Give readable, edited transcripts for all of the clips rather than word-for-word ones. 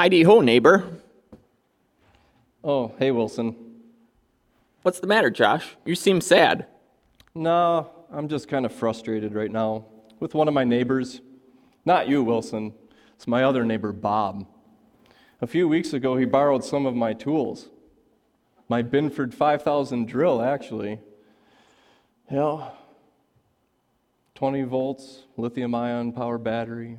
Heidi-ho, neighbor. Oh, hey, Wilson. What's the matter, Josh? You seem sad. No, I'm just kind of frustrated right now with one of my neighbors. Not you, Wilson. It's my other neighbor, Bob. A few weeks ago, he borrowed some of my tools. My Binford 5000 drill, actually. Yeah. 20 volts, lithium-ion power battery,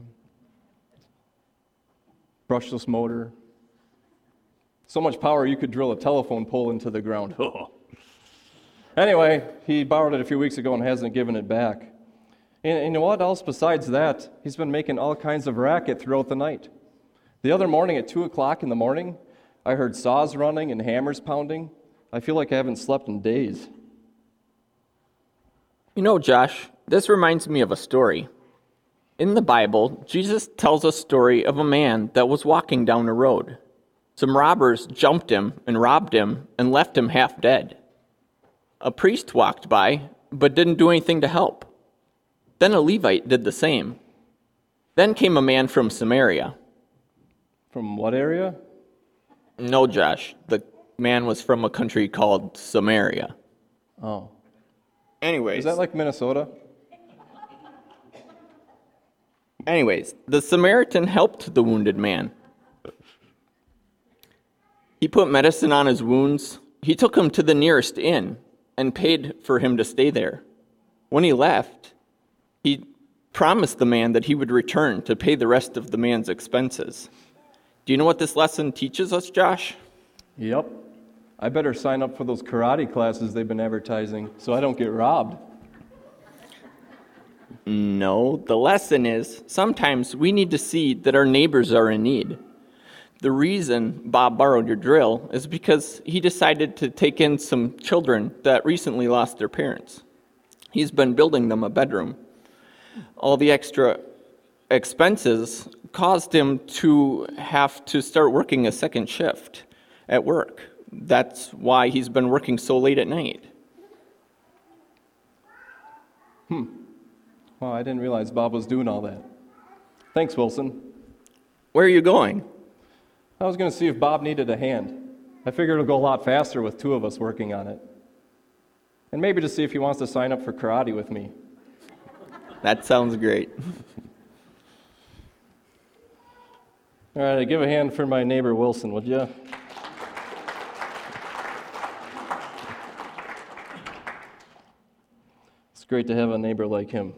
brushless motor. So much power you could drill a telephone pole into the ground. Anyway, he borrowed it a few weeks ago and hasn't given it back. And you know what else besides that? He's been making all kinds of racket throughout the night. The other morning at 2 o'clock in the morning, I heard saws running and hammers pounding. I feel like I haven't slept in days. You know, Josh, this reminds me of a story. In the Bible, Jesus tells a story of a man that was walking down a road. Some robbers jumped him and robbed him and left him half dead. A priest walked by, but didn't do anything to help. Then a Levite did the same. Then came a man from Samaria. From what area? No, Josh, the man was from a country called Samaria. Oh. Anyways. Is that like Minnesota? Anyways, the Samaritan helped the wounded man. He put medicine on his wounds. He took him to the nearest inn and paid for him to stay there. When he left, he promised the man that he would return to pay the rest of the man's expenses. Do you know what this lesson teaches us, Josh? Yep. I better sign up for those karate classes they've been advertising so I don't get robbed. No, the lesson is sometimes we need to see that our neighbors are in need. The reason Bob borrowed your drill is because he decided to take in some children that recently lost their parents. He's been building them a bedroom. All the extra expenses caused him to have to start working a second shift at work. That's why he's been working so late at night. Wow, I didn't realize Bob was doing all that. Thanks, Wilson. Where are you going? I was going to see if Bob needed a hand. I figured it'll go a lot faster with two of us working on it. And maybe to see if he wants to sign up for karate with me. That sounds great. All right, give a hand for my neighbor Wilson, would you? It's great to have a neighbor like him.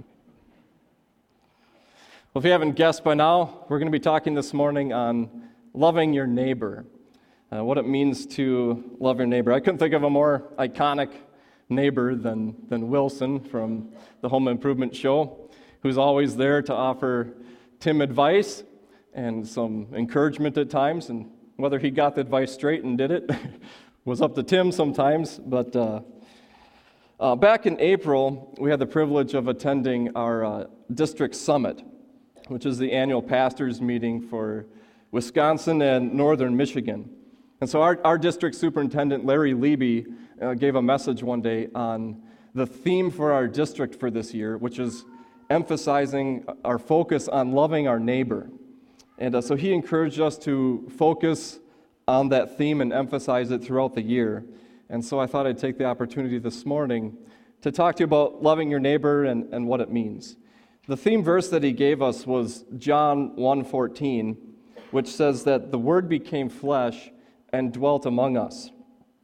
Well, if you haven't guessed by now, we're going to be talking this morning on loving your neighbor, what it means to love your neighbor. I couldn't think of a more iconic neighbor than Wilson from the Home Improvement Show, who's always there to offer Tim advice and some encouragement at times, and whether he got the advice straight and did it was up to Tim sometimes. But back in April, we had the privilege of attending our district summit, which is the annual pastors' meeting for Wisconsin and northern Michigan. And so our district superintendent, Larry Leby, gave a message one day on the theme for our district for this year, which is emphasizing our focus on loving our neighbor. And so he encouraged us to focus on that theme and emphasize it throughout the year. And so I thought I'd take the opportunity this morning to talk to you about loving your neighbor and what it means. The theme verse that he gave us was John 1:14, which says that the Word became flesh and dwelt among us.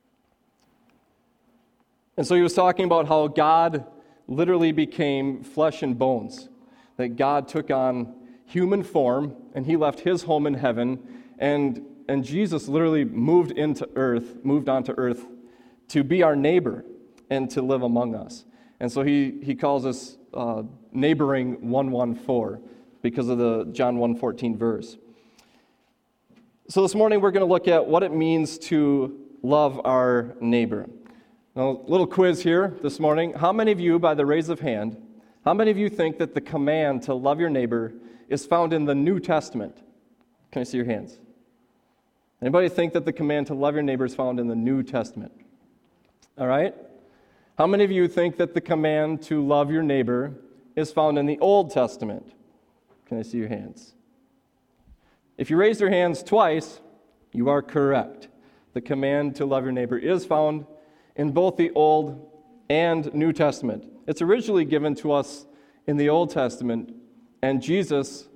And so he was talking about how God literally became flesh and bones, that God took on human form, and he left his home in heaven, and Jesus literally moved onto earth to be our neighbor and to live among us. And so he calls us neighboring 114 because of the John 1:14 verse. So this morning we're going to look at what it means to love our neighbor. Now, a little quiz here this morning. How many of you, by the raise of hand, how many of you think that the command to love your neighbor is found in the New Testament? Can I see your hands? Anybody think that the command to love your neighbor is found in the New Testament? All right. How many of you think that the command to love your neighbor is found in the Old Testament? Can I see your hands? If you raise your hands twice, you are correct. The command to love your neighbor is found in both the Old and New Testament. It's originally given to us in the Old Testament, and Jesus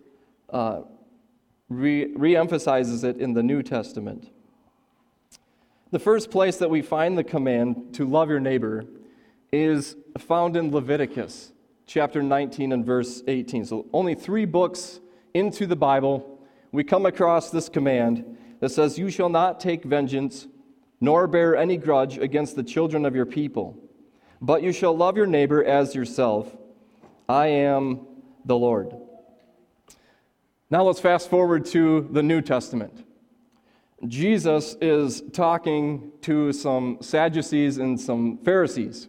re-emphasizes it in the New Testament. The first place that we find the command to love your neighbor is found in Leviticus chapter 19 and verse 18. So only 3 books into the Bible, we come across this command that says, "You shall not take vengeance, nor bear any grudge against the children of your people, but you shall love your neighbor as yourself. I am the Lord." Now let's fast forward to the New Testament. Jesus is talking to some Sadducees and some Pharisees,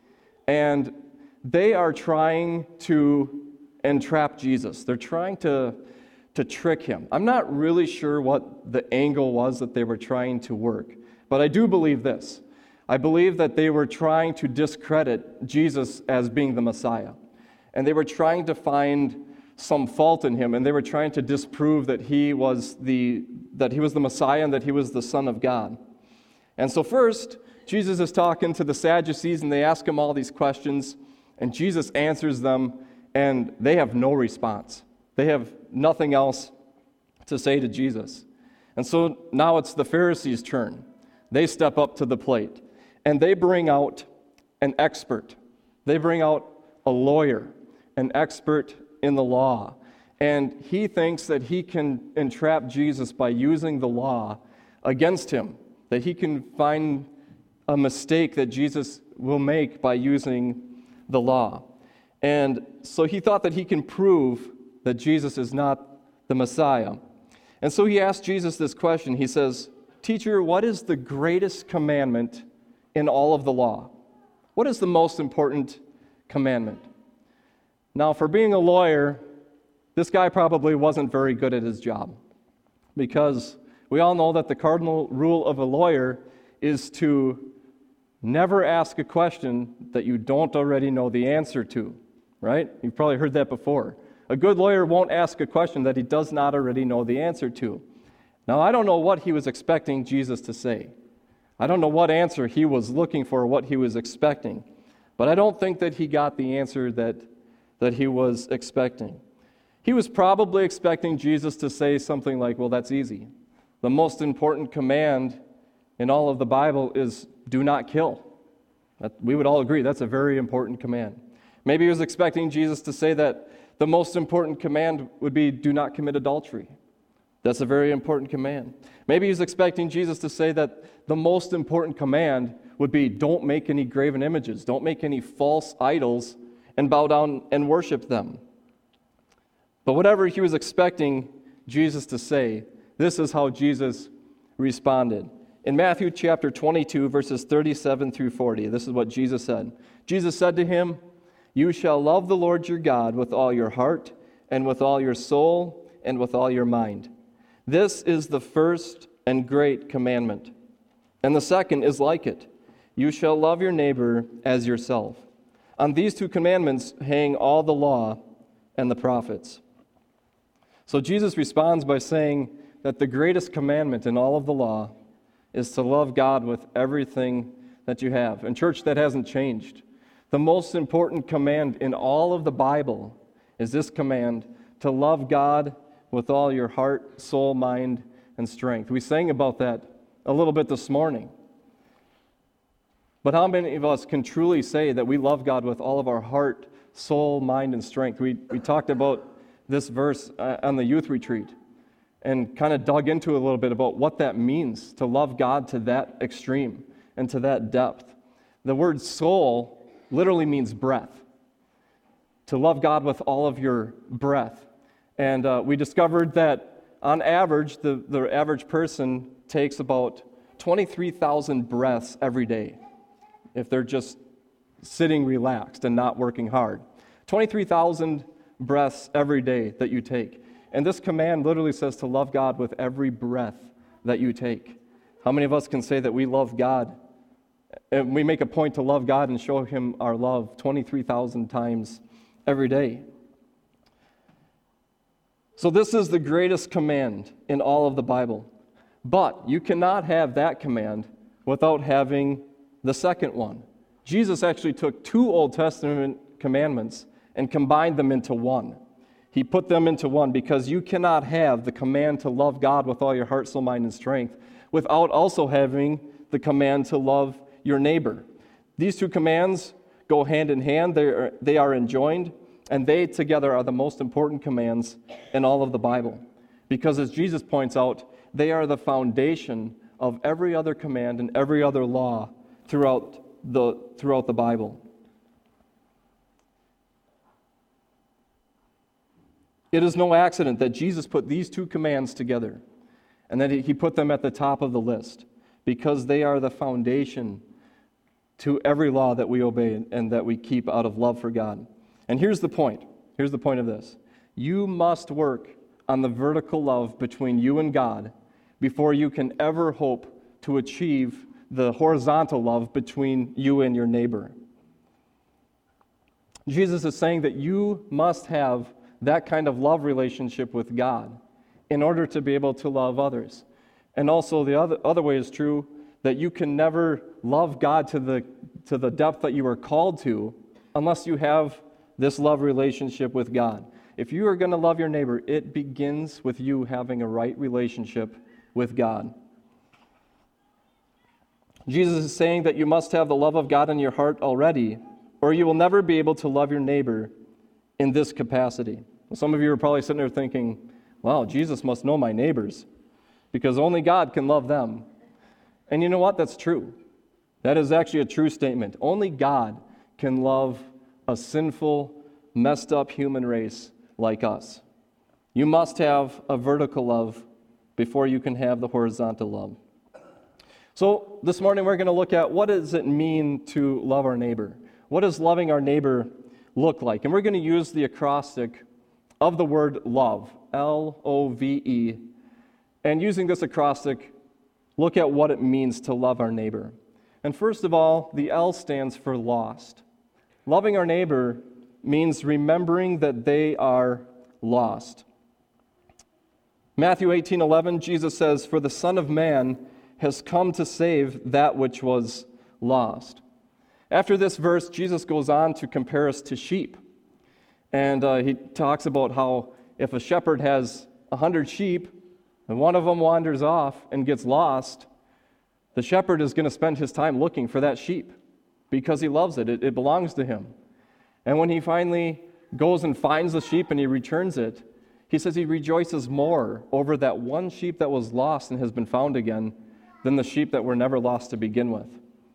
and they are trying to entrap Jesus. They're trying to trick him. I'm not really sure what the angle was that they were trying to work, but I do believe this. I believe that they were trying to discredit Jesus as being the Messiah, and they were trying to find some fault in him, and they were trying to disprove that he was the Messiah and that he was the Son of God. And so first, Jesus is talking to the Sadducees, and they ask him all these questions, and Jesus answers them, and they have no response. They have nothing else to say to Jesus. And so now it's the Pharisees' turn. They step up to the plate, and they bring out an expert. They bring out a lawyer, an expert in the law. And he thinks that he can entrap Jesus by using the law against him, that he can find a mistake that Jesus will make by using the law. And so he thought that he can prove that Jesus is not the Messiah. And so he asked Jesus this question. He says, "Teacher, what is the greatest commandment in all of the law? What is the most important commandment?" Now, for being a lawyer, this guy probably wasn't very good at his job, because we all know that the cardinal rule of a lawyer is to never ask a question that you don't already know the answer to, right? You've probably heard that before. A good lawyer won't ask a question that he does not already know the answer to. Now, I don't know what he was expecting Jesus to say. I don't know what answer he was looking for, what he was expecting, but I don't think that he got the answer that he was expecting. He was probably expecting Jesus to say something like, "Well, that's easy. The most important command in all of the Bible is do not kill." We would all agree that's a very important command. Maybe he was expecting Jesus to say that the most important command would be do not commit adultery. That's a very important command. Maybe he was expecting Jesus to say that the most important command would be don't make any graven images, don't make any false idols and bow down and worship them. But whatever he was expecting Jesus to say, this is how Jesus responded. In Matthew chapter 22, verses 37 through 40, this is what Jesus said. Jesus said to him, "You shall love the Lord your God with all your heart and with all your soul and with all your mind. This is the first and great commandment. And the second is like it. You shall love your neighbor as yourself. On these 2 commandments hang all the law and the prophets." So Jesus responds by saying that the greatest commandment in all of the law is to love God with everything that you have. And church, that hasn't changed. The most important command in all of the Bible is this command to love God with all your heart, soul, mind, and strength. We sang about that a little bit this morning. But how many of us can truly say that we love God with all of our heart, soul, mind, and strength? We talked about this verse on the youth retreat and kind of dug into a little bit about what that means to love God to that extreme and to that depth. The word soul literally means breath. To love God with all of your breath. And we discovered that on average, the average person takes about 23,000 breaths every day if they're just sitting relaxed and not working hard. 23,000 breaths every day that you take. And this command literally says to love God with every breath that you take. How many of us can say that we love God? And we make a point to love God and show him our love 23,000 times every day. So this is the greatest command in all of the Bible. But you cannot have that command without having the second one. Jesus actually took two Old Testament commandments and combined them into one. He put them into one because you cannot have the command to love God with all your heart, soul, mind, and strength without also having the command to love your neighbor. These two commands go hand in hand. They are enjoined, and they together are the most important commands in all of the Bible. Because as Jesus points out, they are the foundation of every other command and every other law throughout the Bible. It is no accident that Jesus put these two commands together and that he put them at the top of the list because they are the foundation to every law that we obey and that we keep out of love for God. And here's the point. Here's the point of this. You must work on the vertical love between you and God before you can ever hope to achieve the horizontal love between you and your neighbor. Jesus is saying that you must have that kind of love relationship with God in order to be able to love others. And also the other way is true, that you can never love God to the depth that you are called to unless you have this love relationship with God. If you are going to love your neighbor, it begins with you having a right relationship with God. Jesus is saying that you must have the love of God in your heart already, or you will never be able to love your neighbor in this capacity. Some of you are probably sitting there thinking, wow, Jesus must know my neighbors, because only God can love them. And you know what? That's true. That is actually a true statement. Only God can love a sinful, messed up human race like us. You must have a vertical love before you can have the horizontal love. So this morning we're going to look at what does it mean to love our neighbor? What does loving our neighbor look like? And we're going to use the acrostic of the word love, L-O-V-E. And using this acrostic, look at what it means to love our neighbor. And first of all, the L stands for lost. Loving our neighbor means remembering that they are lost. Matthew 18:11, Jesus says, "For the Son of Man has come to save that which was lost." After this verse, Jesus goes on to compare us to sheep. And he talks about how if a shepherd has 100 sheep and one of them wanders off and gets lost, the shepherd is going to spend his time looking for that sheep because he loves it. It belongs to him. And when he finally goes and finds the sheep and he returns it, he says he rejoices more over that one sheep that was lost and has been found again than the sheep that were never lost to begin with.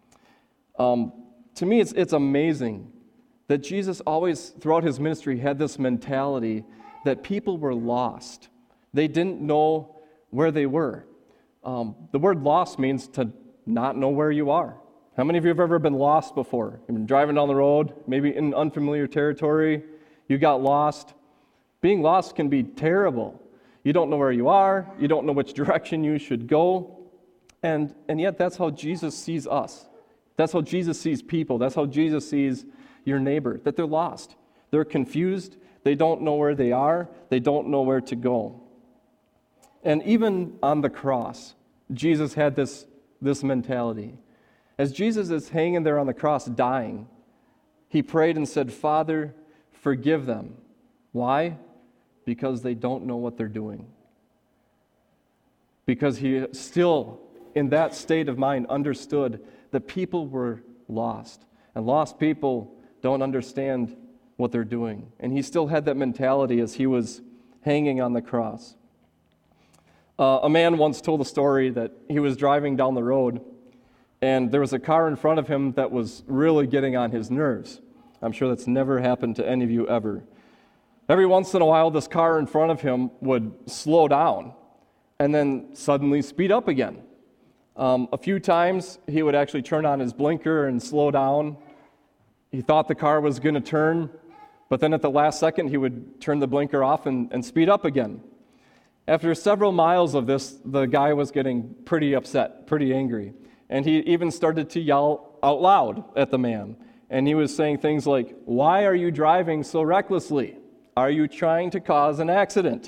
To me, it's amazing that Jesus always, throughout his ministry, had this mentality that people were lost. They didn't know where they were. The word lost means to not know where you are. How many of you have ever been lost before? You've been driving down the road, maybe in unfamiliar territory, you got lost. Being lost can be terrible. You don't know where you are, you don't know which direction you should go, and yet that's how Jesus sees us. That's how Jesus sees people. That's how Jesus sees your neighbor, that they're lost. They're confused. They don't know where they are. They don't know where to go. And even on the cross, Jesus had this mentality. As Jesus is hanging there on the cross dying, he prayed and said, "Father, forgive them." Why? Because they don't know what they're doing. Because he still, in that state of mind, understood that people were lost. And lost people don't understand what they're doing. And he still had that mentality as he was hanging on the cross. A man once told a story that he was driving down the road and there was a car in front of him that was really getting on his nerves. I'm sure that's never happened to any of you ever. Every once in a while, this car in front of him would slow down and then suddenly speed up again. A few times, he would actually turn on his blinker and slow down. He thought the car was going to turn, but then at the last second, he would turn the blinker off and speed up again. After several miles of this, the guy was getting pretty upset, pretty angry. And he even started to yell out loud at the man. And he was saying things like, "Why are you driving so recklessly? Are you trying to cause an accident?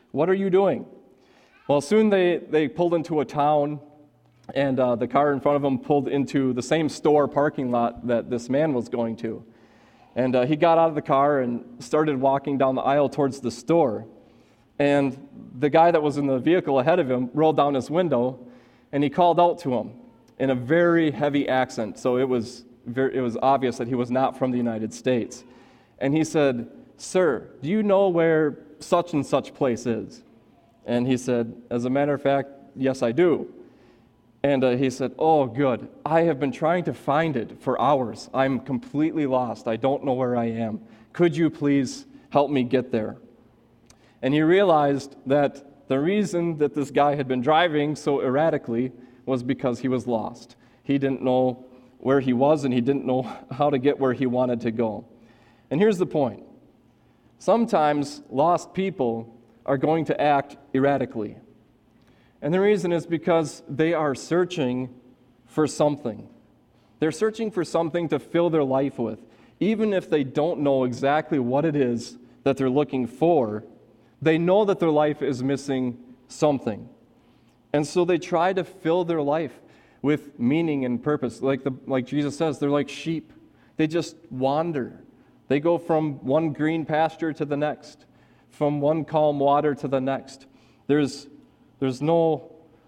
What are you doing? Well, soon they pulled into a town, and the car in front of them pulled into the same store parking lot that this man was going to. And he got out of the car and started walking down the aisle towards the store. And the guy that was in the vehicle ahead of him rolled down his window, and he called out to him in a very heavy accent. So it was obvious that he was not from the United States. And he said, "Sir, do you know where such and such place is?" And he said, "As a matter of fact, yes, I do." And he said, "Oh, good. I have been trying to find it for hours. I'm completely lost. I don't know where I am. Could you please help me get there?" And he realized that the reason that this guy had been driving so erratically was because he was lost. He didn't know where he was, and he didn't know how to get where he wanted to go. And here's the point. Sometimes lost people are going to act erratically. And the reason is because they are searching for something. They're searching for something to fill their life with. Even if they don't know exactly what it is that they're looking for, they know that their life is missing something. And so they try to fill their life with meaning and purpose. Like Jesus says, they're like sheep. They just wander. They go from one green pasture to the next, from one calm water to the next. There's no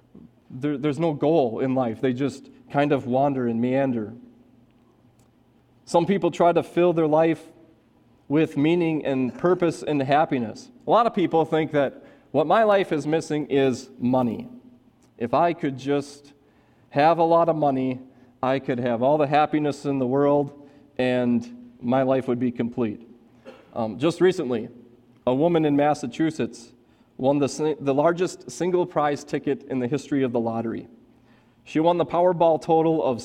goal in life. They just kind of wander and meander. Some people try to fill their life with meaning and purpose and happiness. A lot of people think that what my life is missing is money. If I could just have a lot of money, I could have all the happiness in the world, and my life would be complete. Just recently, a woman in Massachusetts won the largest single prize ticket in the history of the lottery. She won the Powerball total of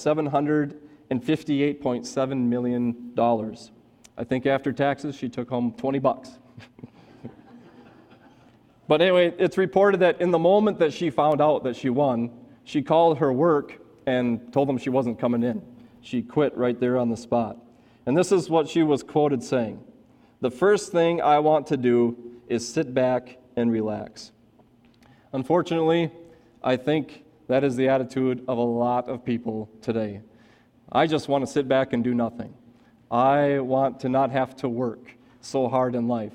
$758.7 million. I think after taxes, she took home $20. But anyway, it's reported that in the moment that she found out that she won, she called her work and told them she wasn't coming in. She quit right there on the spot. And this is what she was quoted saying: "The first thing I want to do is sit back and relax." Unfortunately, I think that is the attitude of a lot of people today. I just want to sit back and do nothing. I want to not have to work so hard in life.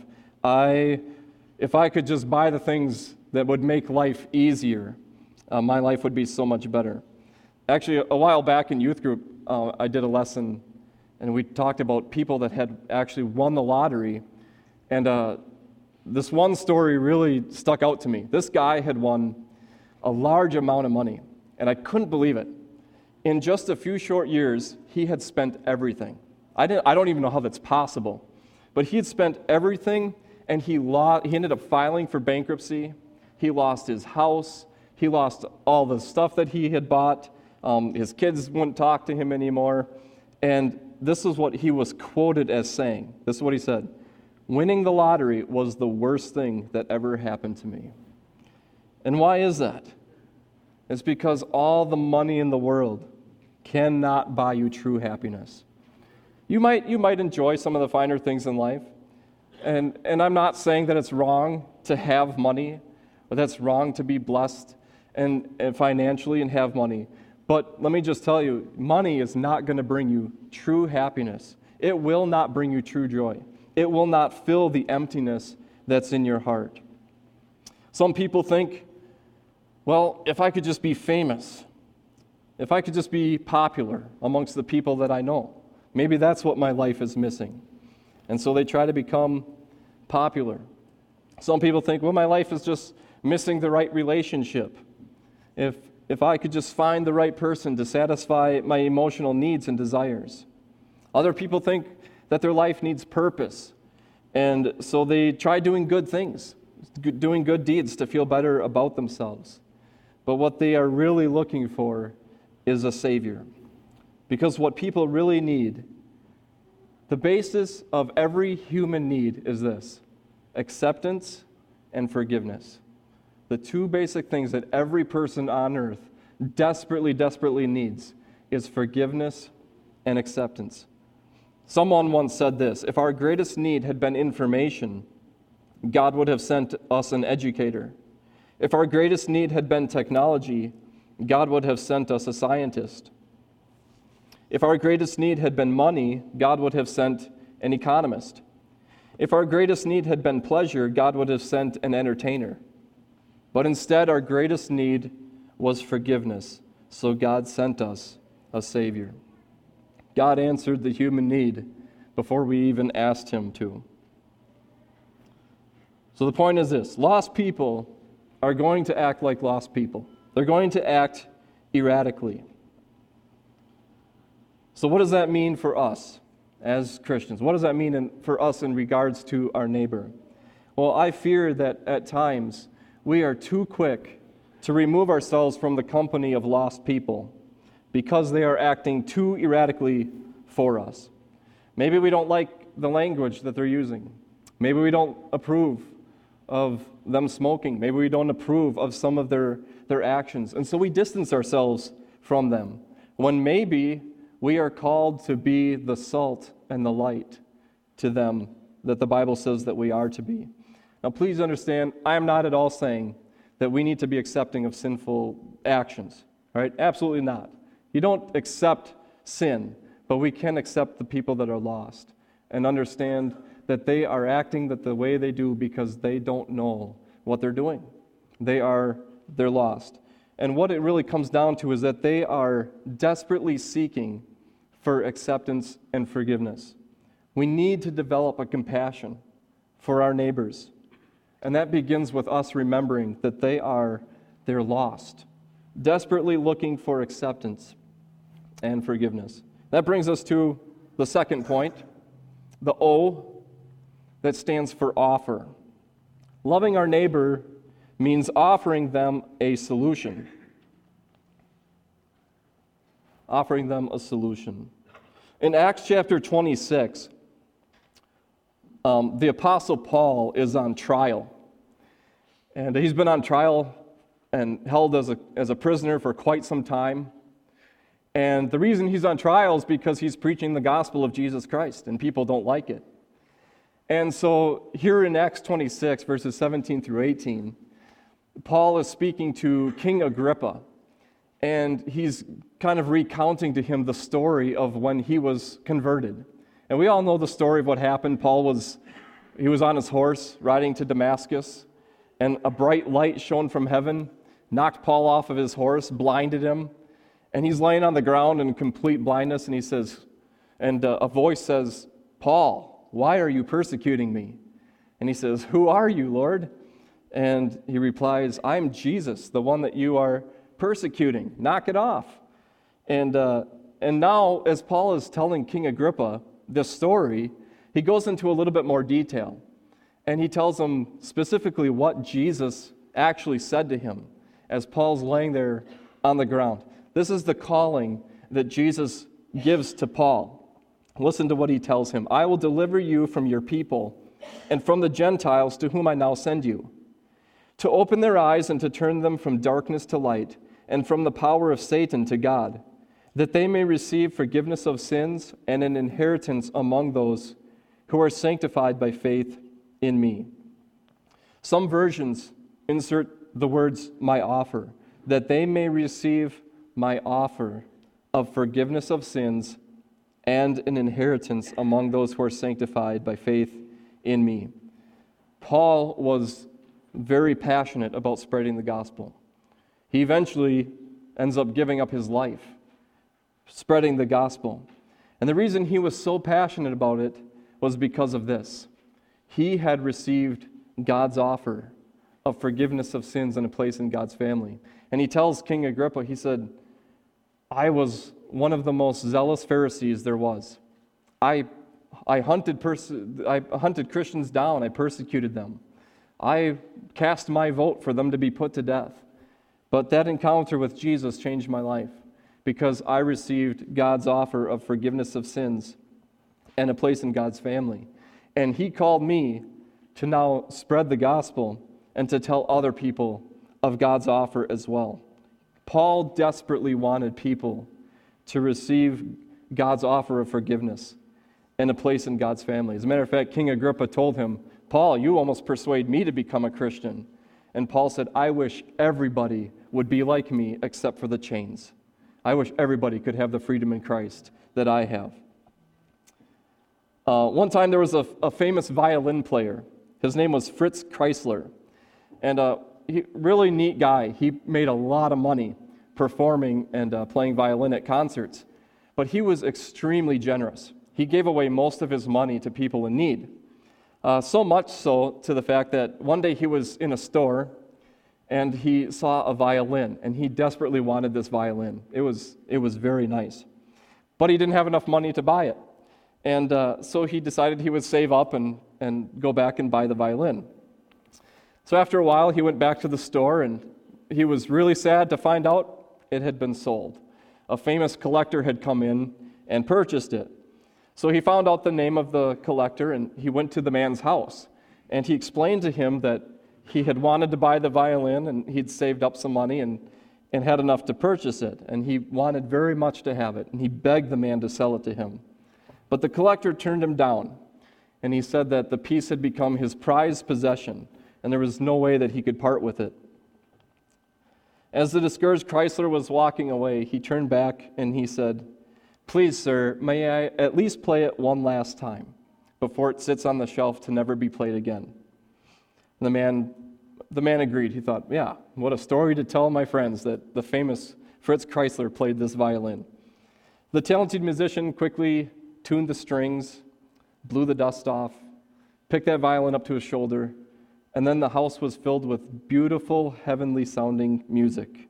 If I could just buy the things that would make life easier, my life would be so much better. Actually, a while back in youth group, I did a lesson, and we talked about people that had actually won the lottery. And this one story really stuck out to me. This guy had won a large amount of money, and I couldn't believe it. In just a few short years, he had spent everything. I don't even know how that's possible, but he had spent everything, and he ended up filing for bankruptcy. He lost his house. He lost all the stuff that he had bought. His kids wouldn't talk to him anymore. And this is what he was quoted as saying. This is what he said: "Winning the lottery was the worst thing that ever happened to me." And why is that? It's because all the money in the world cannot buy you true happiness. You might enjoy some of the finer things in life. And I'm not saying that it's wrong to have money, or that's wrong to be blessed and financially and have money. But let me just tell you, money is not going to bring you true happiness. It will not bring you true joy. It will not fill the emptiness that's in your heart. Some people think, well, if I could just be famous, if I could just be popular amongst the people that I know, maybe that's what my life is missing. And so they try to become popular. Some people think, well, my life is just missing the right relationship. If I could just find the right person to satisfy my emotional needs and desires. Other people think that their life needs purpose, and so they try doing good things, doing good deeds to feel better about themselves. But what they are really looking for is a Savior. Because what people really need, the basis of every human need is this: acceptance and forgiveness. The two basic things that every person on earth desperately, desperately needs is forgiveness and acceptance. Someone once said this: if our greatest need had been information, God would have sent us an educator. If our greatest need had been technology, God would have sent us a scientist. If our greatest need had been money, God would have sent an economist. If our greatest need had been pleasure, God would have sent an entertainer. But instead, our greatest need was forgiveness, so God sent us a Savior. God answered the human need before we even asked Him to. So the point is this: lost people are going to act like lost people. They're going to act erratically. So what does that mean for us as Christians? What does that mean for us in regards to our neighbor? Well, I fear that at times we are too quick to remove ourselves from the company of lost people because they are acting too erratically for us. Maybe we don't like the language that they're using. Maybe we don't approve of them smoking. Maybe we don't approve of some of their actions. And so we distance ourselves from them, when maybe we are called to be the salt and the light to them that the Bible says that we are to be. Now, please understand, I am not at all saying that we need to be accepting of sinful actions, right? Absolutely not. You don't accept sin, but we can accept the people that are lost and understand that they are acting the way they do because they don't know what they're doing. They're lost. And what it really comes down to is that they are desperately seeking for acceptance and forgiveness. We need to develop a compassion for our neighbors. And that begins with us remembering that they're lost, desperately looking for acceptance and forgiveness. That brings us to the second point, the O that stands for offer. Loving our neighbor means offering them a solution. Offering them a solution. In Acts chapter 26, the Apostle Paul is on trial. And he's been on trial and held as a prisoner for quite some time. And the reason he's on trial is because he's preaching the gospel of Jesus Christ, and people don't like it. And so here in Acts 26, verses 17 through 18, Paul is speaking to King Agrippa, and he's kind of recounting to him the story of when he was converted. And we all know the story of what happened. Paul was on his horse riding to Damascus, and a bright light shone from heaven, knocked Paul off of his horse, blinded him, and he's laying on the ground in complete blindness, and he says, a voice says, "Paul, why are you persecuting me?" And he says, "Who are you, Lord?" And he replies, "I'm Jesus, the one that you are persecuting. Knock it off." And now, as Paul is telling King Agrippa this story, he goes into a little bit more detail. And he tells him specifically what Jesus actually said to him as Paul's laying there on the ground. This is the calling that Jesus gives to Paul. Listen to what he tells him. "I will deliver you from your people and from the Gentiles to whom I now send you, to open their eyes and to turn them from darkness to light and from the power of Satan to God, that they may receive forgiveness of sins and an inheritance among those who are sanctified by faith in me." Some versions insert the words, "my offer," that they may receive my offer of forgiveness of sins and an inheritance among those who are sanctified by faith in me. Paul was very passionate about spreading the gospel. He eventually ends up giving up his life, spreading the gospel. And the reason he was so passionate about it was because of this. He had received God's offer of forgiveness of sins and a place in God's family. And he tells King Agrippa, he said, "I was one of the most zealous Pharisees there was. I hunted Christians down. I persecuted them. I cast my vote for them to be put to death. But that encounter with Jesus changed my life because I received God's offer of forgiveness of sins and a place in God's family. And he called me to now spread the gospel and to tell other people of God's offer as well." Paul desperately wanted people to receive God's offer of forgiveness and a place in God's family. As a matter of fact, King Agrippa told him, Paul, you almost persuade me to become a Christian. And Paul said, I wish everybody would be like me except for the chains. I wish everybody could have the freedom in Christ that I have. One time there was a famous violin player. His name was Fritz Kreisler. And really neat guy. He made a lot of money performing and playing violin at concerts. But he was extremely generous. He gave away most of his money to people in need. So much so to the fact that one day he was in a store and he saw a violin, and he desperately wanted this violin. It was very nice. But he didn't have enough money to buy it. And so he decided he would save up and go back and buy the violin. So after a while, he went back to the store, and he was really sad to find out it had been sold. A famous collector had come in and purchased it. So he found out the name of the collector, and he went to the man's house. And he explained to him that he had wanted to buy the violin, and he'd saved up some money and had enough to purchase it. And he wanted very much to have it, and he begged the man to sell it to him. But the collector turned him down, and he said that the piece had become his prized possession, and there was no way that he could part with it. As the discouraged Kreisler was walking away, he turned back and he said, "Please, sir, may I at least play it one last time before it sits on the shelf to never be played again?" The man agreed. He thought, yeah, what a story to tell my friends that the famous Fritz Kreisler played this violin. The talented musician quickly tuned the strings, blew the dust off, picked that violin up to his shoulder, and then the house was filled with beautiful, heavenly-sounding music.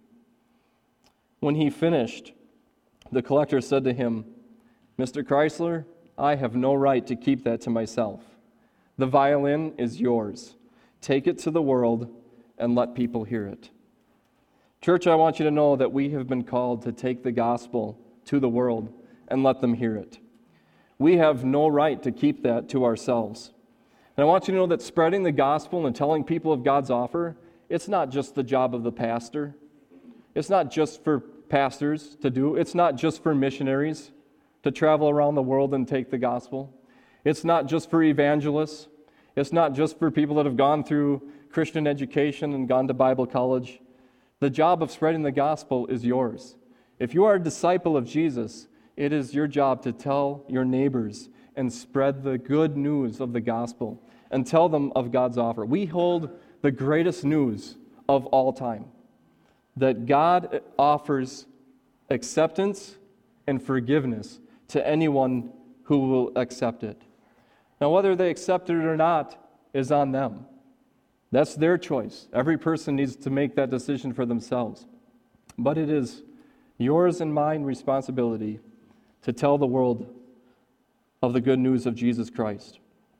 When he finished, the collector said to him, "Mr. Kreisler, I have no right to keep that to myself. The violin is yours. Take it to the world and let people hear it." Church, I want you to know that we have been called to take the gospel to the world and let them hear it. We have no right to keep that to ourselves. And I want you to know that spreading the gospel and telling people of God's offer, it's not just the job of the pastor. It's not just for pastors to do. It's not just for missionaries to travel around the world and take the gospel. It's not just for evangelists. It's not just for people that have gone through Christian education and gone to Bible college. The job of spreading the gospel is yours. If you are a disciple of Jesus, it is your job to tell your neighbors and spread the good news of the gospel and tell them of God's offer. We hold the greatest news of all time, that God offers acceptance and forgiveness to anyone who will accept it. Now, whether they accept it or not is on them. That's their choice. Every person needs to make that decision for themselves. But it is yours and mine responsibility to tell the world of the good news of Jesus Christ.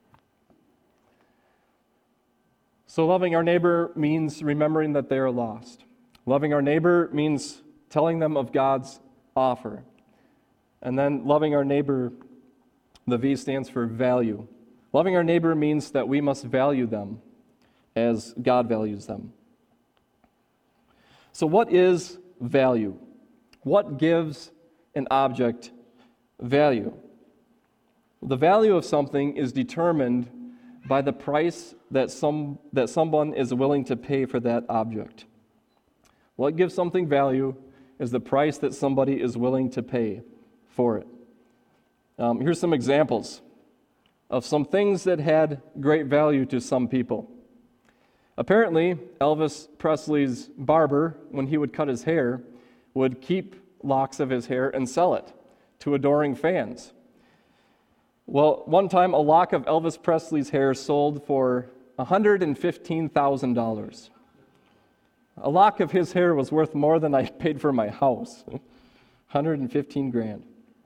So loving our neighbor means remembering that they are lost. Loving our neighbor means telling them of God's offer. And then loving our neighbor, the V stands for value. Loving our neighbor means that we must value them as God values them. So what is value? What gives an object value? The value of something is determined by the price that someone is willing to pay for that object. What gives something value is the price that somebody is willing to pay for it. Here's some examples of some things that had great value to some people. Apparently, Elvis Presley's barber, when he would cut his hair, would keep locks of his hair and sell it to adoring fans. Well, one time a lock of Elvis Presley's hair sold for $115,000. A lock of his hair was worth more than I paid for my house. 115 grand.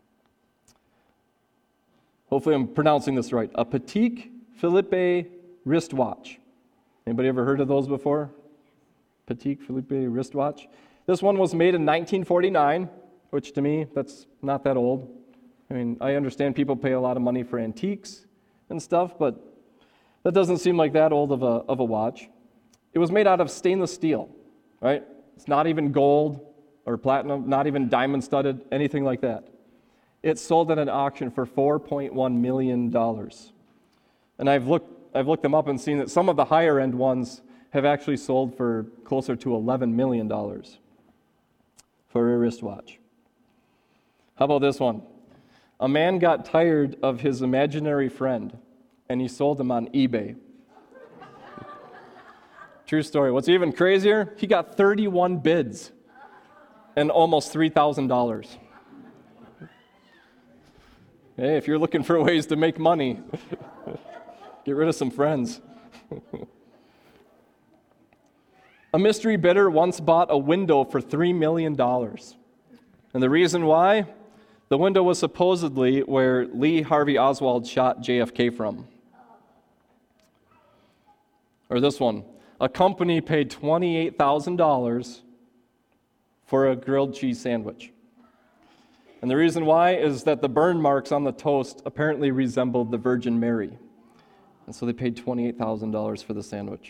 Hopefully I'm pronouncing this right. A Patek Philippe wristwatch. Anybody ever heard of those before? Patek Philippe wristwatch. This one was made in 1949, which to me, that's not that old. I mean, I understand people pay a lot of money for antiques and stuff, but that doesn't seem like that old of a watch. It was made out of stainless steel, right? It's not even gold or platinum, not even diamond studded, anything like that. It sold at an auction for $4.1 million. And I've I've looked them up and seen that some of the higher end ones have actually sold for closer to $11 million for a wristwatch. How about this one? A man got tired of his imaginary friend, and he sold him on eBay. True story. What's even crazier? He got 31 bids and almost $3,000. Hey, if you're looking for ways to make money, get rid of some friends. A mystery bidder once bought a window for $3 million. And the reason why? The window was supposedly where Lee Harvey Oswald shot JFK from. Or this one. A company paid $28,000 for a grilled cheese sandwich. And the reason why is that the burn marks on the toast apparently resembled the Virgin Mary. And so they paid $28,000 for the sandwich.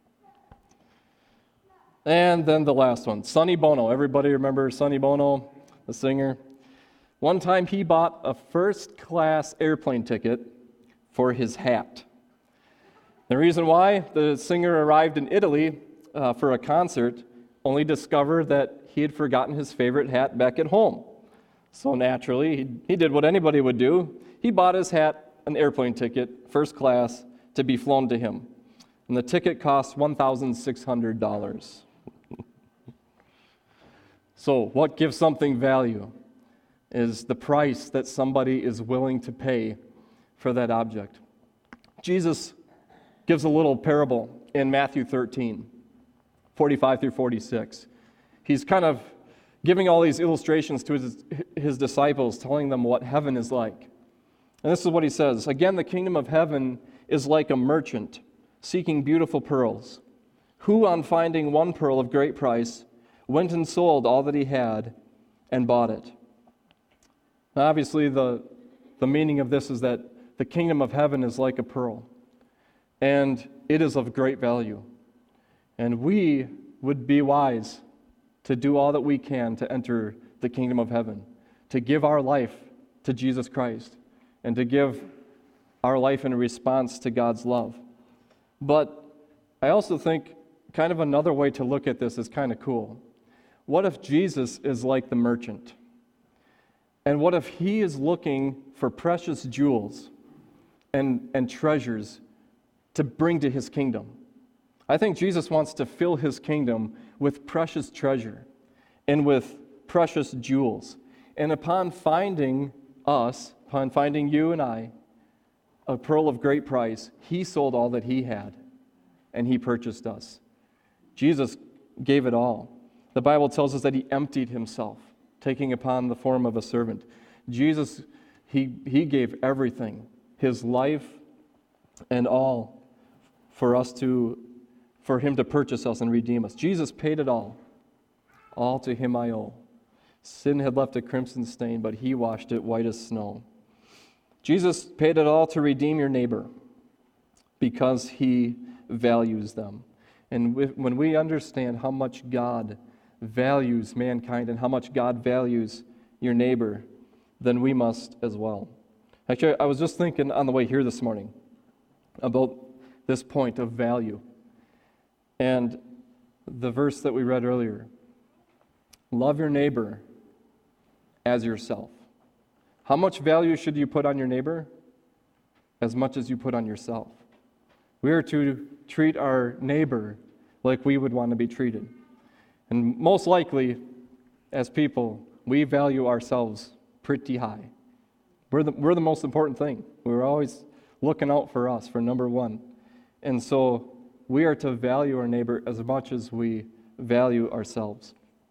And then the last one, Sonny Bono. Everybody remember Sonny Bono, the singer? One time he bought a first-class airplane ticket for his hat. The reason why? The singer arrived in Italy for a concert, only discovered that he had forgotten his favorite hat back at home. So naturally, he did what anybody would do. He bought his hat, an airplane ticket, first class, to be flown to him. And the ticket cost $1,600. So what gives something value is the price that somebody is willing to pay for that object. Jesus gives a little parable in Matthew 13, 45 through 46. He's kind of giving all these illustrations to his disciples, telling them what heaven is like. And this is what he says. Again, the kingdom of heaven is like a merchant seeking beautiful pearls, who on finding one pearl of great price went and sold all that he had and bought it. Now, obviously, the meaning of this is that the kingdom of heaven is like a pearl, and it is of great value. And we would be wise to do all that we can to enter the kingdom of heaven, to give our life to Jesus Christ, and to give our life in response to God's love. But I also think kind of another way to look at this is kind of cool. What if Jesus is like the merchant? And what if he is looking for precious jewels and treasures to bring to his kingdom? I think Jesus wants to fill his kingdom with precious treasure and with precious jewels. And upon finding us, upon finding you and I, a pearl of great price, he sold all that he had, and he purchased us. Jesus gave it all. The Bible tells us that he emptied himself, taking upon the form of a servant. Jesus, he gave everything, his life and all, for him to purchase us and redeem us. Jesus paid it all. All to him I owe. Sin had left a crimson stain, but he washed it white as snow. Jesus paid it all to redeem your neighbor because he values them. And when we understand how much God values mankind and how much God values your neighbor, then we must as well. Actually, I was just thinking on the way here this morning about this point of value. And the verse that we read earlier, love your neighbor as yourself. How much value should you put on your neighbor? As much as you put on yourself. We are to treat our neighbor like we would want to be treated. And most likely, as people, we value ourselves pretty high. We're the most important thing. We're always looking out for us, for number one. And so we are to value our neighbor as much as we value ourselves.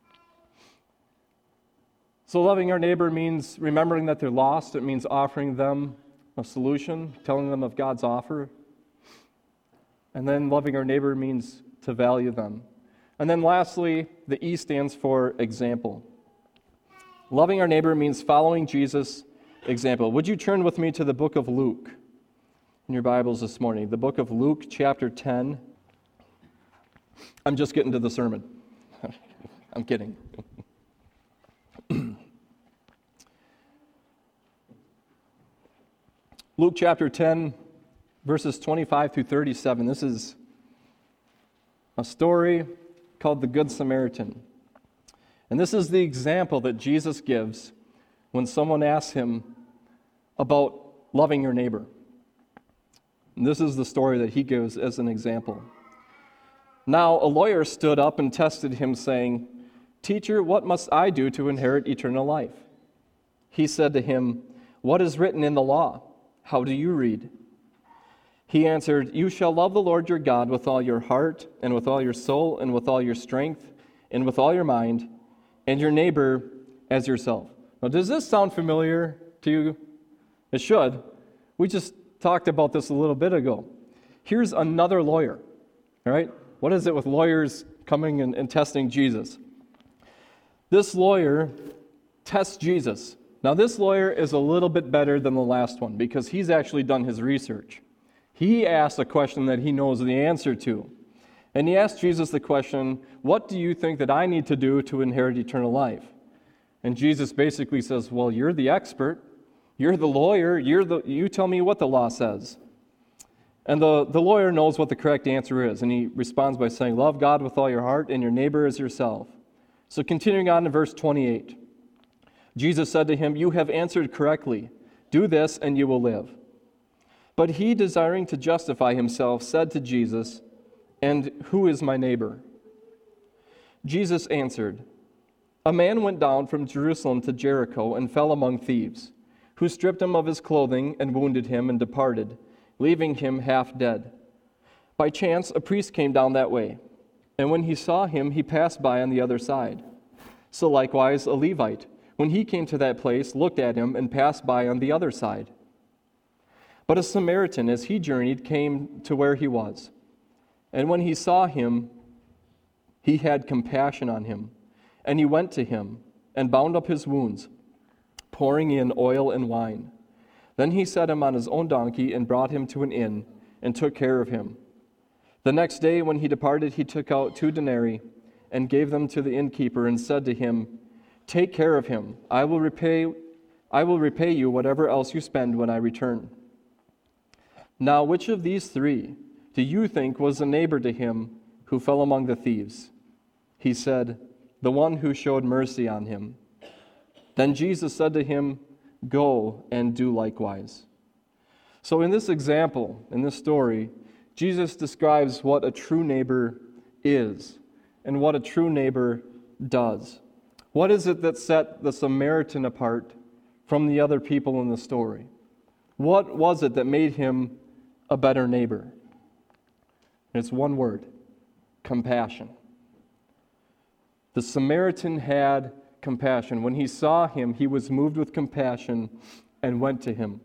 So loving our neighbor means remembering that they're lost. It means offering them a solution, telling them of God's offer. And then loving our neighbor means to value them. And then lastly, the E stands for example. Loving our neighbor means following Jesus' example. Would you turn with me to the book of Luke in your Bibles this morning? The book of Luke, chapter 10. I'm just getting to the sermon. I'm kidding. Luke chapter 10, verses 25 through 37. This is a story called the Good Samaritan. And this is the example that Jesus gives when someone asks him about loving your neighbor. And this is the story that he gives as an example. Now, a lawyer stood up and tested him, saying, "Teacher, what must I do to inherit eternal life?" He said to him, "What is written in the law? How do you read?" He answered, "You shall love the Lord your God with all your heart, and with all your soul, and with all your strength, and with all your mind, and your neighbor as yourself." Now, does this sound familiar to you? It should. We just talked about this a little bit ago. Here's another lawyer, all right? What is it with lawyers coming and testing Jesus? This lawyer tests Jesus. Now, this lawyer is a little bit better than the last one because he's actually done his research. He asked a question that he knows the answer to. And he asked Jesus the question, "What do you think that I need to do to inherit eternal life?" And Jesus basically says, "Well, you're the expert. You're the lawyer. You tell me what the law says." And the lawyer knows what the correct answer is. And he responds by saying, "Love God with all your heart and your neighbor as yourself." So continuing on to verse 28. Jesus said to him, "You have answered correctly. Do this and you will live." But he, desiring to justify himself, said to Jesus, "And who is my neighbor?" Jesus answered, "A man went down from Jerusalem to Jericho and fell among thieves, who stripped him of his clothing and wounded him and departed, leaving him half dead. By chance, a priest came down that way, and when he saw him, he passed by on the other side. So likewise, a Levite, when he came to that place, looked at him and passed by on the other side. But a Samaritan, as he journeyed, came to where he was. And when he saw him, he had compassion on him. And he went to him and bound up his wounds, pouring in oil and wine. Then he set him on his own donkey and brought him to an inn and took care of him. The next day when he departed, he took out 2 denarii and gave them to the innkeeper and said to him, "Take care of him. I will repay you whatever else you spend when I return." Now, which of these 3 do you think was a neighbor to him who fell among the thieves? He said, "The one who showed mercy on him." Then Jesus said to him, "Go and do likewise." So in this example, in this story, Jesus describes what a true neighbor is and what a true neighbor does. What is it that set the Samaritan apart from the other people in the story? What was it that made him a better neighbor? And it's one word: compassion. The Samaritan had compassion. When he saw him, he was moved with compassion and went to him.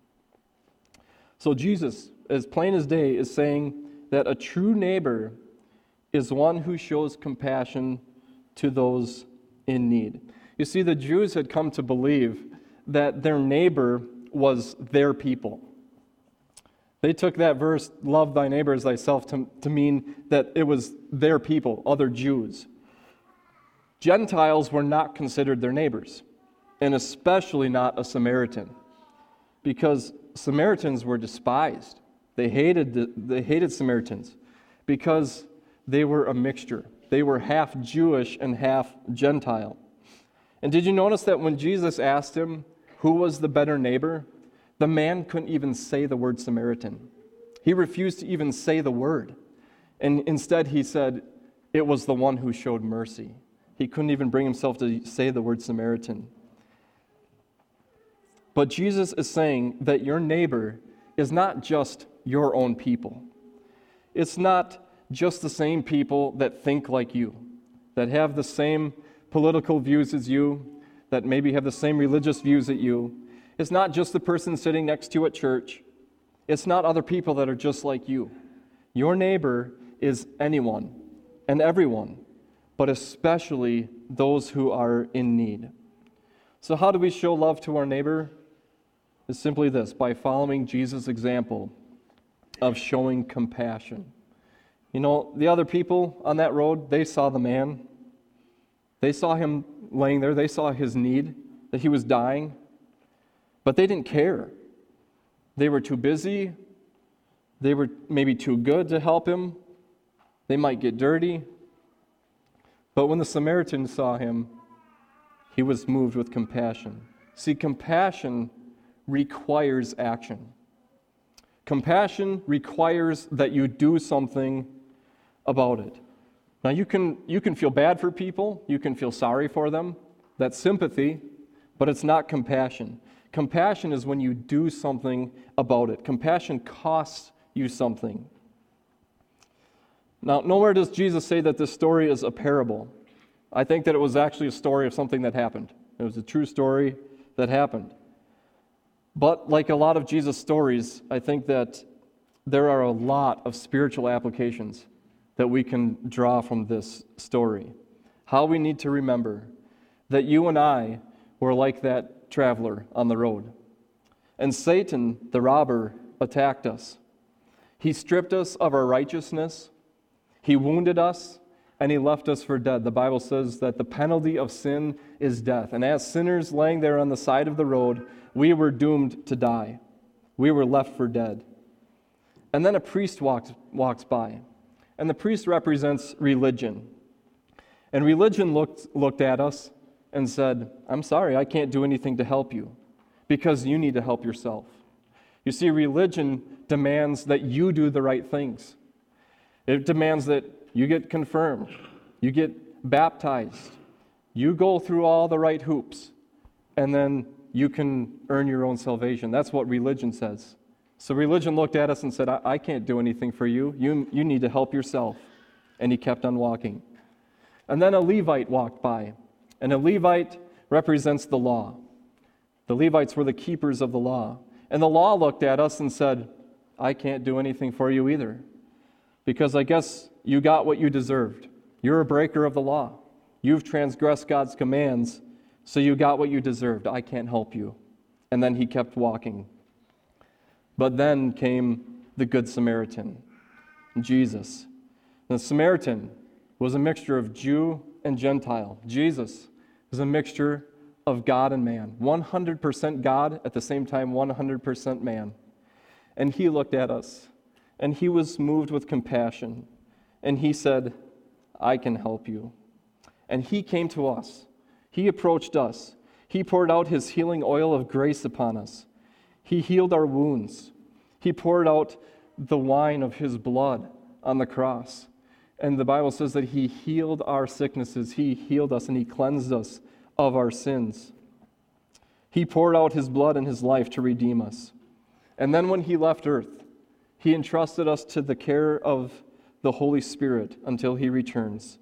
So Jesus, as plain as day, is saying that a true neighbor is one who shows compassion to those in need. You see, the Jews had come to believe that their neighbor was their people. They took that verse, "Love thy neighbor as thyself," to mean that it was their people, other Jews. Gentiles were not considered their neighbors, and especially not a Samaritan, because Samaritans were despised. They hated Samaritans because they were a mixture. They were half Jewish and half Gentile. And did you notice that when Jesus asked him who was the better neighbor, the man couldn't even say the word Samaritan. He refused to even say the word. And instead he said it was the one who showed mercy. He couldn't even bring himself to say the word Samaritan. But Jesus is saying that your neighbor is not just your own people. It's not just the same people that think like you, that have the same political views as you, that maybe have the same religious views as you. It's not just the person sitting next to you at church. It's not other people that are just like you. Your neighbor is anyone and everyone, but especially those who are in need. So how do we show love to our neighbor? It's simply this: by following Jesus' example of showing compassion. You know, the other people on that road, they saw the man. They saw him laying there. They saw his need, that he was dying. But they didn't care. They were too busy They were maybe too good to help him. They might get dirty. But when the Samaritan saw him, he was moved with compassion. See, compassion requires action. Compassion requires that you do something about it. Now, you can feel bad for people. You can feel sorry for them. That's sympathy, but it's not compassion. Compassion is when you do something about it. Compassion costs you something. Now, nowhere does Jesus say that this story is a parable. I think that it was actually a story of something that happened. It was a true story that happened. But like a lot of Jesus' stories, I think that there are a lot of spiritual applications that we can draw from this story. How we need to remember that you and I were like that traveler on the road. And Satan, the robber, attacked us. He stripped us of our righteousness. He wounded us, and he left us for dead. The Bible says that the penalty of sin is death. And as sinners laying there on the side of the road, we were doomed to die. We were left for dead. And then a priest walks by. And the priest represents religion. And religion looked at us and said, I'm sorry, I can't do anything to help you because you need to help yourself. You see, religion demands that you do the right things. It demands that you get confirmed, you get baptized, you go through all the right hoops, and then you can earn your own salvation. That's what religion says. So religion looked at us and said, I can't do anything for you. You need to help yourself. And he kept on walking. And then a Levite walked by. And a Levite represents the law. The Levites were the keepers of the law. And the law looked at us and said, I can't do anything for you either. Because I guess you got what you deserved. You're a breaker of the law. You've transgressed God's commands, so you got what you deserved. I can't help you. And then he kept walking. But then came the Good Samaritan, Jesus. The Samaritan was a mixture of Jew and Gentile. Jesus was a mixture of God and man. 100% God, at the same time 100% man. And he looked at us, and he was moved with compassion. And he said, I can help you. And he came to us. He approached us. He poured out his healing oil of grace upon us. He healed our wounds. He poured out the wine of his blood on the cross. And the Bible says that he healed our sicknesses. He healed us and he cleansed us of our sins. He poured out his blood and his life to redeem us. And then when he left earth, he entrusted us to the care of the Holy Spirit until he returns.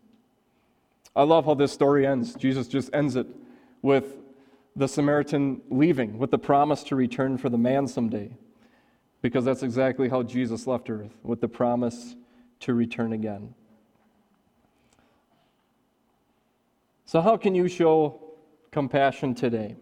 I love how this story ends. Jesus just ends it with the Samaritan leaving, with the promise to return for the man someday. Because that's exactly how Jesus left earth, with the promise to return again. So how can you show compassion today?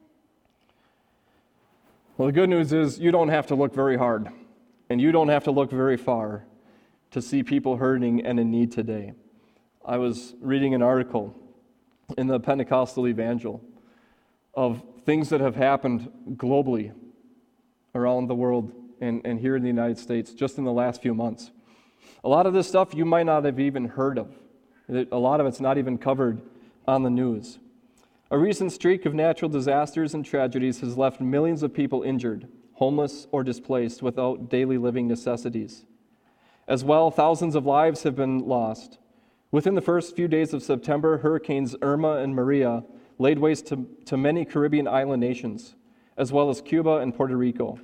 Well, the good news is you don't have to look very hard, and you don't have to look very far to see people hurting and in need today. I was reading an article in the Pentecostal Evangel of things that have happened globally around the world and here in the United States just in the last few months. A lot of this stuff you might not have even heard of. A lot of it's not even covered on the news. A recent streak of natural disasters and tragedies has left millions of people injured, homeless, or displaced without daily living necessities. As well, thousands of lives have been lost. Within the first few days of September, hurricanes Irma and Maria laid waste to many Caribbean island nations, as well as Cuba and Puerto Rico.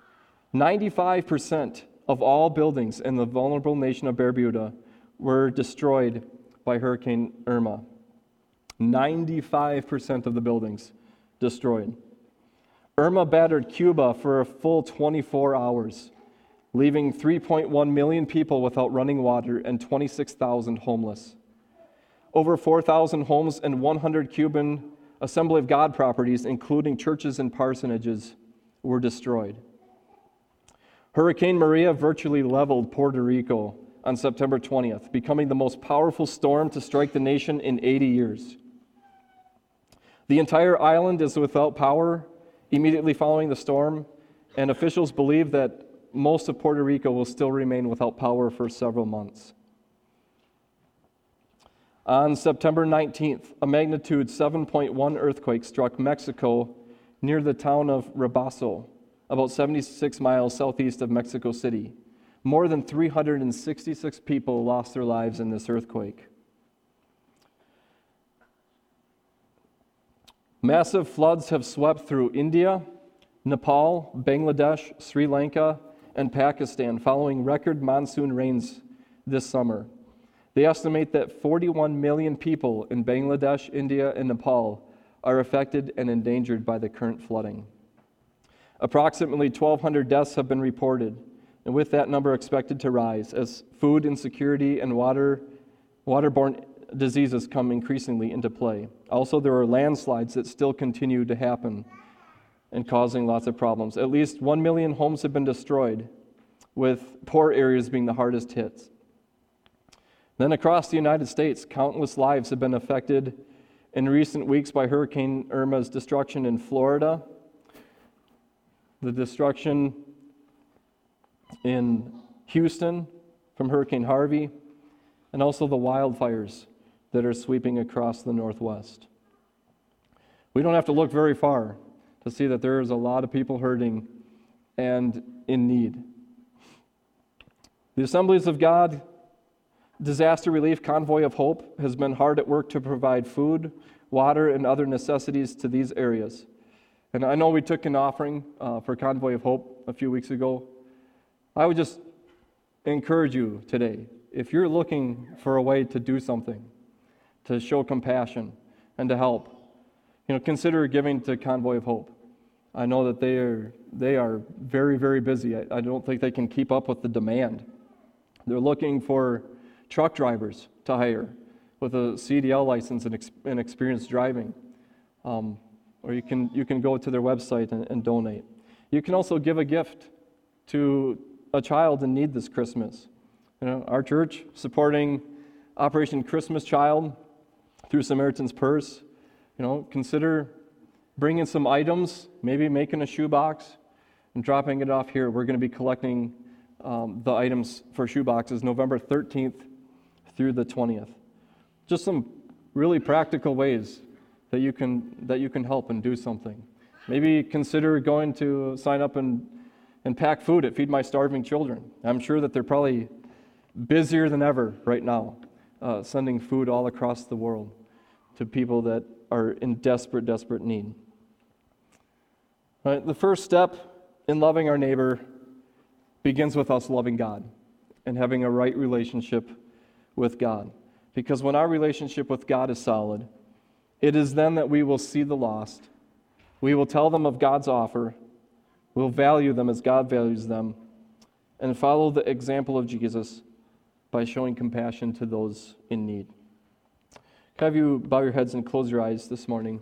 95% of all buildings in the vulnerable nation of Bermuda were destroyed by Hurricane Irma. 95% of the buildings destroyed. Irma battered Cuba for a full 24 hours, leaving 3.1 million people without running water and 26,000 homeless. Over 4,000 homes and 100 Cuban Assembly of God properties, including churches and parsonages, were destroyed. Hurricane Maria virtually leveled Puerto Rico on September 20th, becoming the most powerful storm to strike the nation in 80 years. The entire island is without power immediately following the storm, and officials believe that most of Puerto Rico will still remain without power for several months. On September 19th, a magnitude 7.1 earthquake struck Mexico near the town of Rabaso, about 76 miles southeast of Mexico City. More than 366 people lost their lives in this earthquake. Massive floods have swept through India, Nepal, Bangladesh, Sri Lanka, and Pakistan following record monsoon rains this summer. They estimate that 41 million people in Bangladesh, India, and Nepal are affected and endangered by the current flooding. Approximately 1,200 deaths have been reported, and with that number expected to rise as food insecurity and waterborne diseases come increasingly into play. Also, there are landslides that still continue to happen and causing lots of problems. At least 1 million homes have been destroyed, with poor areas being the hardest hit. Then across the United States, countless lives have been affected in recent weeks by Hurricane Irma's destruction in Florida, the destruction in Houston from Hurricane Harvey, and also the wildfires that are sweeping across the Northwest. We don't have to look very far to see that there is a lot of people hurting and in need. The Assemblies of God Disaster Relief Convoy of Hope has been hard at work to provide food, water, and other necessities to these areas. And I know we took an offering for Convoy of Hope a few weeks ago. I would just encourage you today, if you're looking for a way to do something, to show compassion and to help, consider giving to Convoy of Hope. I know that they are very, very busy. I don't think they can keep up with the demand. They're looking for truck drivers to hire with a CDL license and experience driving. Or you can go to their website and donate. You can also give a gift to a child in need this Christmas. Our church supporting Operation Christmas Child through Samaritan's Purse. Consider bringing some items, maybe making a shoebox and dropping it off here. We're going to be collecting the items for shoeboxes November 13th through the 20th. Just some really practical ways that you can help and do something. Maybe consider going to sign up and pack food at Feed My Starving Children. I'm sure that they're probably busier than ever right now, sending food all across the world to people that are in desperate, desperate need. Right, the first step in loving our neighbor begins with us loving God and having a right relationship with God. Because when our relationship with God is solid, it is then that we will see the lost. We will tell them of God's offer. We'll value them as God values them, and follow the example of Jesus by showing compassion to those in need. Can I have you bow your heads and close your eyes this morning?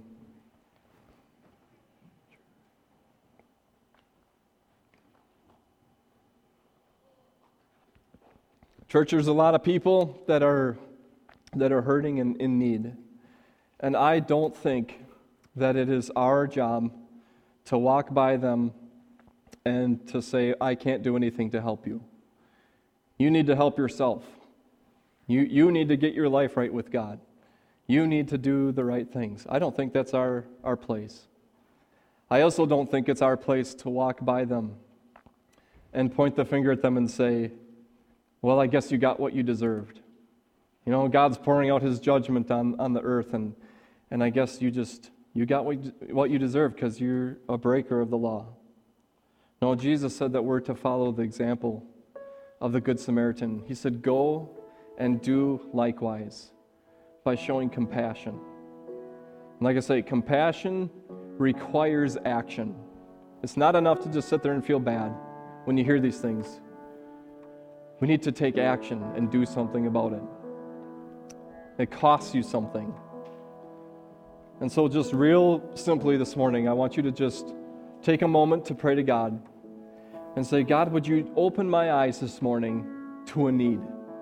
Church, there's a lot of people that are hurting and in need. And I don't think that it is our job to walk by them and to say, I can't do anything to help you. You need to help yourself. You need to get your life right with God. You need to do the right things. I don't think that's our place. I also don't think it's our place to walk by them and point the finger at them and say, well, I guess you got what you deserved. God's pouring out his judgment on the earth, and I guess you got what you deserve because you're a breaker of the law. No, Jesus said that we're to follow the example of the Good Samaritan. He said, go and do likewise by showing compassion. And like I say, compassion requires action. It's not enough to just sit there and feel bad when you hear these things. We need to take action and do something about it. It costs you something. And so just real simply this morning, I want you to just take a moment to pray to God and say, God, would you open my eyes this morning to a need?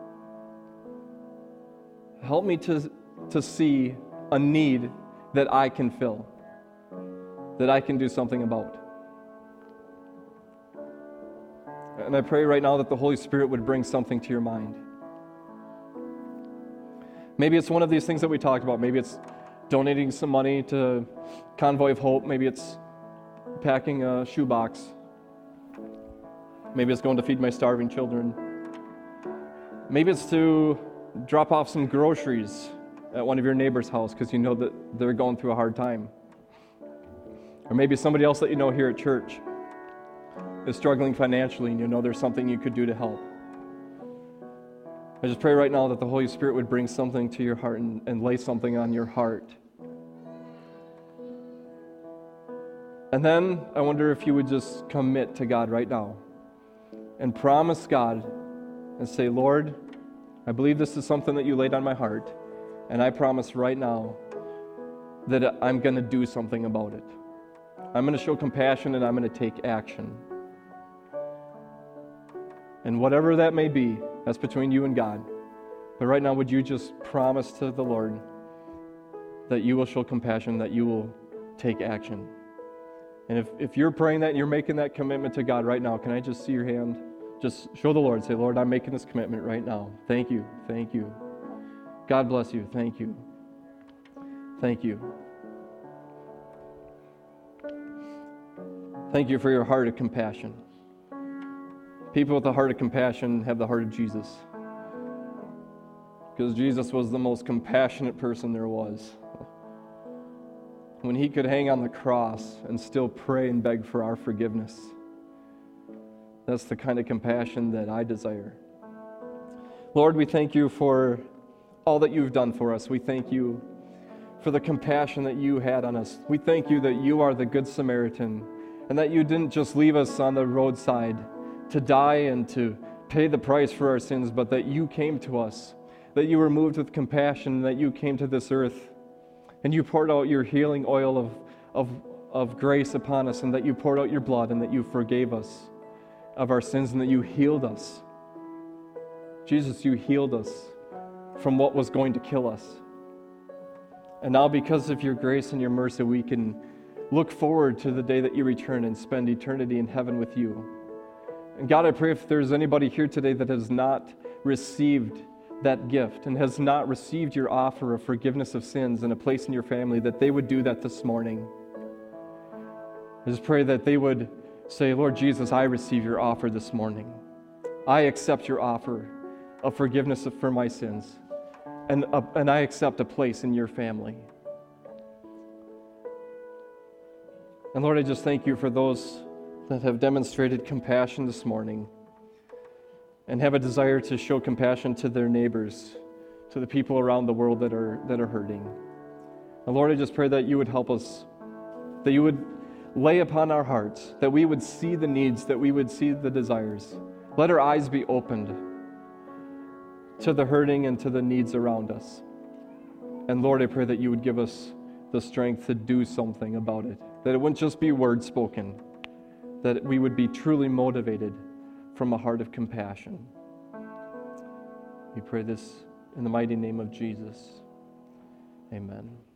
Help me to see a need that I can fill, that I can do something about. And I pray right now that the Holy Spirit would bring something to your mind. Maybe it's one of these things that we talked about. Maybe it's donating some money to Convoy of Hope. Maybe it's packing a shoebox. Maybe it's going to feed my starving children. Maybe it's to drop off some groceries at one of your neighbor's house because you know that they're going through a hard time. Or maybe somebody else that you know here at church is struggling financially and you know there's something you could do to help. I just pray right now that the Holy Spirit would bring something to your heart and lay something on your heart. And then I wonder if you would just commit to God right now and promise God and say, Lord, I believe this is something that you laid on my heart, and I promise right now that I'm going to do something about it. I'm going to show compassion and I'm going to take action. And whatever that may be, that's between you and God. But right now, would you just promise to the Lord that you will show compassion, that you will take action? And if you're praying that and you're making that commitment to God right now, can I just see your hand? Just show the Lord. Say, Lord, I'm making this commitment right now. Thank you. Thank you. God bless you. Thank you. Thank you. Thank you for your heart of compassion. People with a heart of compassion have the heart of Jesus. Because Jesus was the most compassionate person there was. When he could hang on the cross and still pray and beg for our forgiveness. That's the kind of compassion that I desire. Lord, we thank you for all that you've done for us. We thank you for the compassion that you had on us. We thank you that you are the Good Samaritan and that you didn't just leave us on the roadside to die and to pay the price for our sins, but that you came to us, that you were moved with compassion, that you came to this earth and you poured out your healing oil of grace upon us, and that you poured out your blood and that you forgave us of our sins and that you healed us. Jesus, you healed us from what was going to kill us. And now because of your grace and your mercy, we can look forward to the day that you return and spend eternity in heaven with you. And God, I pray if there's anybody here today that has not received that gift and has not received your offer of forgiveness of sins and a place in your family, that they would do that this morning. I just pray that they would say, Lord Jesus, I receive your offer this morning. I accept your offer of forgiveness for my sins, and I accept a place in your family. And Lord, I just thank you for those that have demonstrated compassion this morning and have a desire to show compassion to their neighbors, to the people around the world that are hurting. And Lord, I just pray that you would help us, that you would lay upon our hearts, that we would see the needs, that we would see the desires. Let our eyes be opened to the hurting and to the needs around us. And Lord, I pray that you would give us the strength to do something about it, that it wouldn't just be words spoken, that we would be truly motivated from a heart of compassion. We pray this in the mighty name of Jesus. Amen.